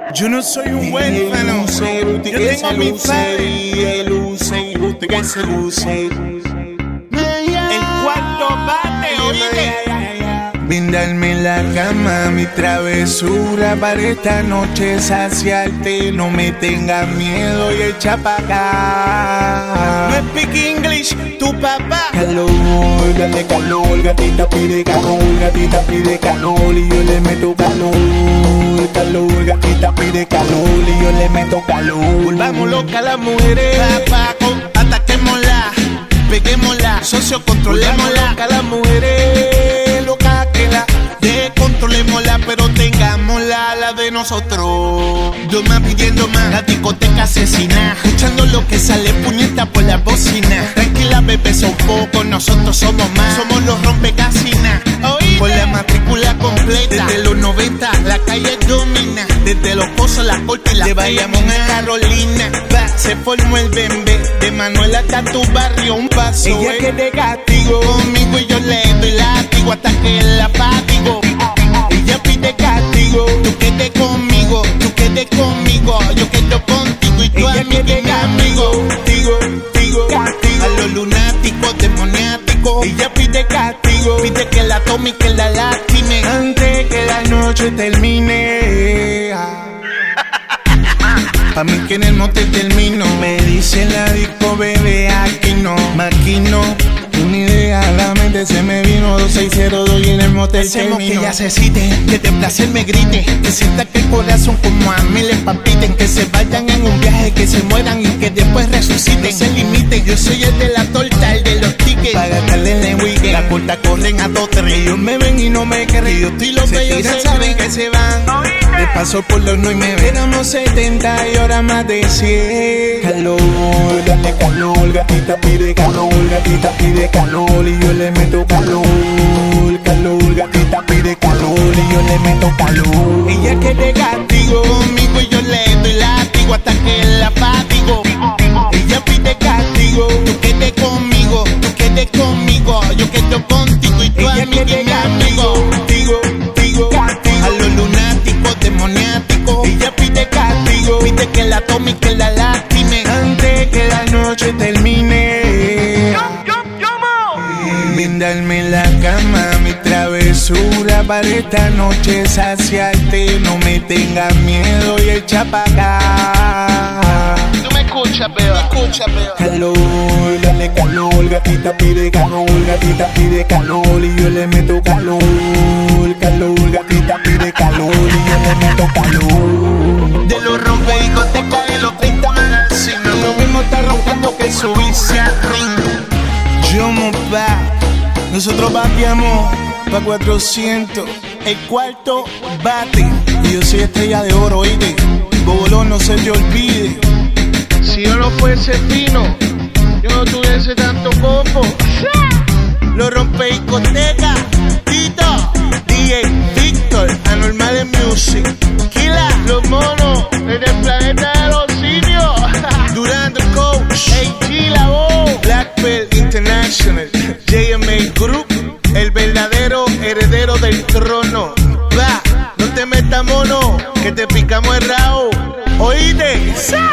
Yo no soy un huérfano, yo tengo mi padre. Usted que se luce. El cuarto bate, oíste. Brindarme la cama, mi travesura para esta noche saciarte. No me tengas miedo y echa pa' acá. No speak English, tu papá. Calor, dale calor, gatita pide calor, gatita pide calor y yo le meto calor. Calor, gatita pide calor y yo le meto calor. Volvamos locas las mujeres, papaco, ataquémosla, peguémosla, socio, controlémosla. Volvamos locas las mujeres, loca que la descontrolémosla, pero tengámosla la de nosotros. Yo más pidiendo más, la discoteca asesina, escuchando lo que sale puñeta por la bocina. Tranquila bebé, son pocos, nosotros somos más, somos los rompecasinas. Con la matrícula completa, desde los 90 la calle domina, desde los pozos, la corte y la vayamos a Carolina. Se formó el bembe, de Manuel hasta tu barrio un paso. Ella que te castigo, conmigo y yo le doy látigo hasta que la fatigo. Ella pide castigo, tú quedes conmigo, tú quedes conmigo, yo quedo contigo y tú a mí que mi amigo. Digo, a los lunáticos, demoniáticos. Ella pide castigo, pide que la tome y que la lastime antes que la noche termine. Pa' mí que en el motel termino. Me dice la disco, bebé, aquí no, maquino. Una idea a la mente se me vino, 2602 y en el motel hacemos termino. que ella se cite, que de placer me grite, que sienta que el corazón como a mí les palpiten, que se vayan en un viaje, que se mueran y que después resuciten. No se limiten, yo soy el de la torta, el de los tickets, para gastarle en el weekend. La corta corren a 2-3. Ellos me ven y no me creen. Yo estoy los bellos se saben que se van. De paso por los no y me ven. Éramos 70 y ahora más de 100. Calor, dale calor, gatita pide calor, gatita pide calor y yo le meto calor. Calor, gatita pide calor y yo le meto calor. Ella que te castigo, conmigo y yo le doy látigo hasta que la fatigo. Ella pide castigo, tú quedes conmigo, tú quedes conmigo, yo quedo contigo y tú a mí que mi amigo. Digo, a los lunáticos, demoniáticos. Ella pide castigo, pide que la tome y que la lastime antes que la noche termine. Brindarme la cama, mi travesura para esta noche saciarte. No me tengas miedo y echa pa' acá. Tú me escuchas, beba, Calor, dale calor, gatita pide calor, gatita pide calor y yo le meto calor. Calor, gatita pide calor y yo le meto calor. De los rompediscotecas de los 30 magazines, lo mismo está roncando que subirse al ring. Yo pa, nosotros bateamos pa' 400. El cuarto bate, Y yo soy estrella de oro, oíste. Bobolón, no se te olvide. si yo no fuese fino, yo no tuviese tanto combo. Lo rompediscoteca, Tito, DJ Víctor, Anormal Music, Kila, los monos, desde el planeta de los simios. Durando Coach, AG La Voz, Blackbird International, JMA Group, el verdadero heredero del trono. Va, no te metas mono, que te picamos el rabo. Oíste,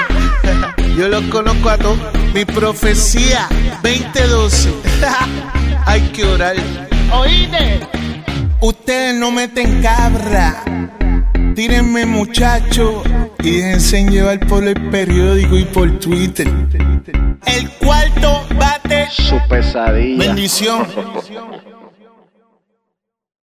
yo los conozco a todos. Mi profecía 2012. Hay que orar. Oíste, Ustedes no meten cabra. Tírenme, muchachos, y déjense llevar por el periódico y por Twitter. el cuarto bate. Su pesadilla. Bendición.